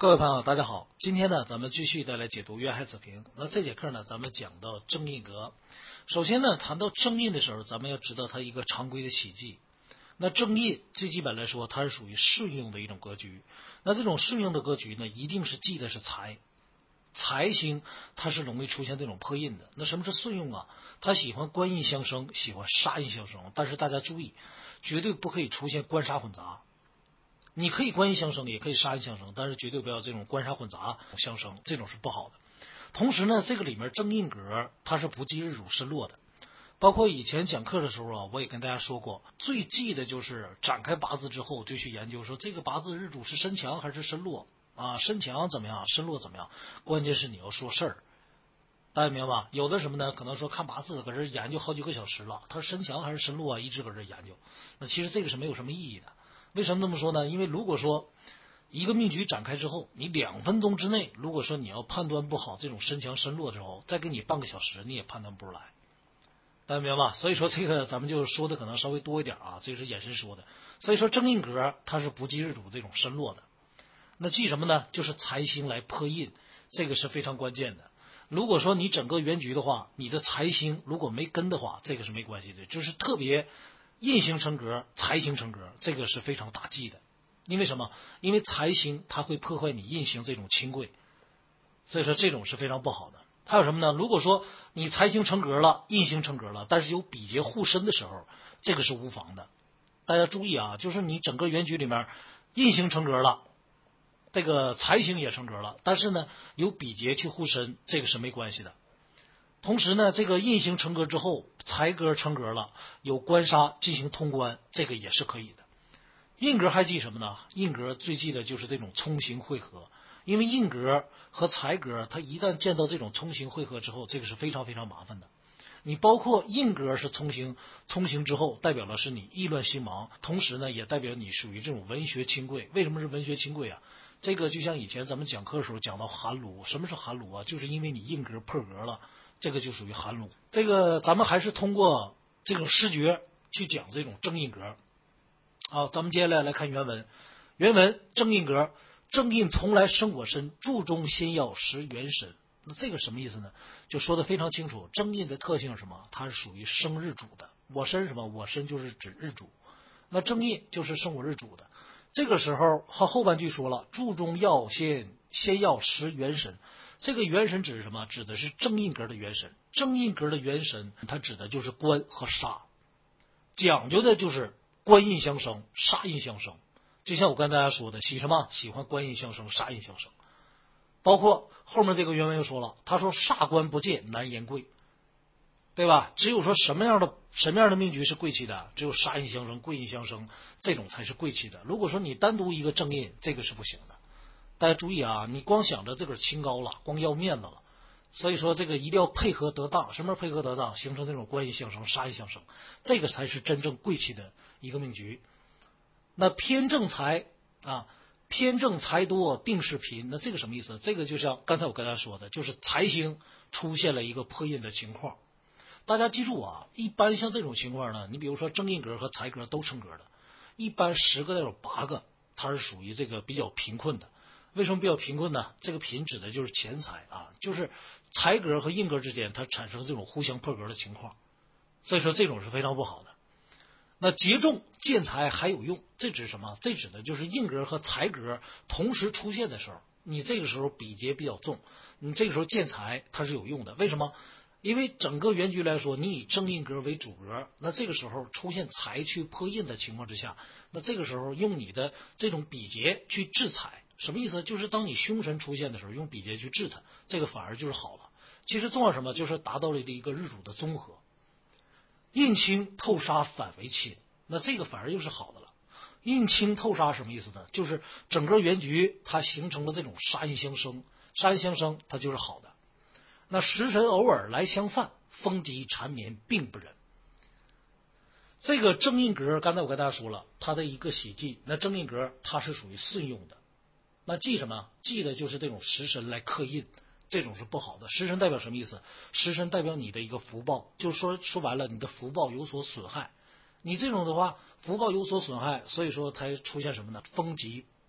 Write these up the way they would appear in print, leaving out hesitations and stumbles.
各位朋友大家好，今天呢咱们继续的来解读渊海子平。那这节课呢咱们讲到正印格。首先呢谈到正印的时候，咱们要知道它一个常规的喜忌。那正印最基本来说它是属于顺用的一种格局。那这种顺用的格局呢一定是忌的是财。财星它是容易出现这种破印的。那什么是顺用啊？它喜欢官印相生，喜欢杀印相生，但是大家注意，绝对不可以出现官杀混杂。你可以官印相生，也可以杀印相生，但是绝对不要这种官杀混杂相生，这种是不好的。同时呢，这个里面正印格它是不忌日主申落的。包括以前讲课的时候啊，我也跟大家说过，最忌的就是展开八字之后就去研究说这个八字日主是身强还是身弱啊，身强怎么样，身弱怎么样，关键是你要说事儿。大家明白吧？有的什么呢？可能说看八字搁这研究好几个小时了，他是身强还是身弱啊，一直搁这研究。那其实这个是没有什么意义的。为什么这么说呢？因为如果说一个命局展开之后，你2分钟之内，如果说你要判断不好这种身强身弱之后，再给你半个小时，你也判断不出来。大家明白吧？所以说这个咱们就说的可能稍微多一点啊，这是衍生说的。所以说正印格它是不忌日主这种身弱的。那忌什么呢？就是财星来破印，这个是非常关键的。如果说你整个原局的话，你的财星如果没跟的话，这个是没关系的，就是特别印星成格，财星成格，这个是非常大忌的。因为什么？因为财星它会破坏你印星这种清贵，所以说这种是非常不好的。还有什么呢？如果说你财星成格了，印星成格了，但是有比劫护身的时候，这个是无妨的。大家注意啊，就是你整个原局里面印星成格了，这个财星也成格了，但是呢有比劫去护身，这个是没关系的。同时呢，这个印星成格之后，财格成格了，有官杀进行通关，这个也是可以的。印格还忌什么呢？印格最忌的就是这种冲刑汇合，因为印格和财格它一旦见到这种冲刑汇合之后，这个是非常非常麻烦的。你包括印格是冲刑之后，代表的是你意乱心忙，同时呢也代表你属于这种文学清贵。为什么是文学清贵啊？这个就像以前咱们讲课的时候讲到寒炉，什么是寒炉啊？就是因为你印格破格了，这个就属于寒炉。这个咱们还是通过这种视觉去讲这种正印格。好，咱们接下来来看原文。原文正印格，正印从来生我身，注中先要识元神。那这个什么意思呢？就说的非常清楚。正印的特性是什么？它是属于生日主的。我身什么？我身就是指日主。那正印就是生我日主的。这个时候他后半句说了，注中要先要识元神。这个元神指什么？指的是正印格的元神。正印格的元神，它指的就是官和杀，讲究的就是官印相生，杀印相生。就像我跟大家说的，喜什么？喜欢官印相生，杀印相生。包括后面这个原文又说了，他说煞官不见难言贵，对吧？只有说什么样的命局是贵气的？只有杀印相生、贵印相生，这种才是贵气的。如果说你单独一个正印，这个是不行的。大家注意啊，你光想着这个清高了，光要面子了。所以说这个一定要配合得当。什么是配合得当？形成这种官印相生、杀印相生，这个才是真正贵气的一个命局。那偏正财啊，偏正财多定是贫，那这个什么意思？这个就像刚才我跟大家说的，就是财星出现了一个破印的情况。大家记住啊，一般像这种情况呢，你比如说正印格和财格都成格的，一般10个有8个它是属于这个比较贫困的。为什么比较贫困呢？这个贫指的就是钱财啊，就是财格和印格之间它产生这种互相破格的情况，所以说这种是非常不好的。那劫重见财还有用，这指什么？这指的就是印格和财格同时出现的时候，你这个时候比劫比较重，你这个时候见财它是有用的。为什么？因为整个原局来说，你以正印格为主格，那这个时候出现财去破印的情况之下，那这个时候用你的这种比劫去制财，什么意思？就是当你凶神出现的时候，用比劫去制它，这个反而就是好了。其实重要什么？就是达到了一个日主的综合。印清透杀反为亲，那这个反而又是好的了。印清透杀什么意思呢？就是整个原局它形成了这种杀印相生，杀印相生它就是好的。那食神偶尔来相犯，风疾缠绵并不忍。这个正印格刚才我跟大家说了，它的一个喜忌，那正印格它是属于顺用的。那忌什么？忌的就是这种食神来克印，这种是不好的。食神代表什么意思？食神代表你的一个福报，就是说白了，你的福报有所损害。你这种的话，福报有所损害，所以说才出现什么呢？风疾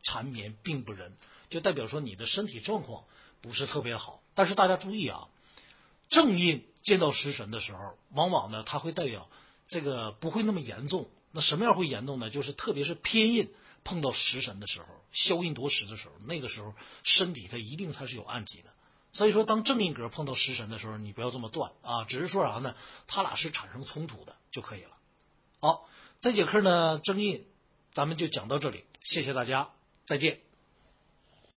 缠绵并不仁，就代表说你的身体状况不是特别好。但是大家注意啊，正印见到食神的时候，往往呢它会代表这个不会那么严重。那什么样会严重呢？就是特别是偏印碰到食神的时候，消印夺食的时候，那个时候身体它一定它是有暗疾的。所以说当正印格碰到食神的时候，你不要这么断啊，只是说啥呢，它俩是产生冲突的就可以了。好，这节课呢正印咱们就讲到这里，谢谢大家，再见。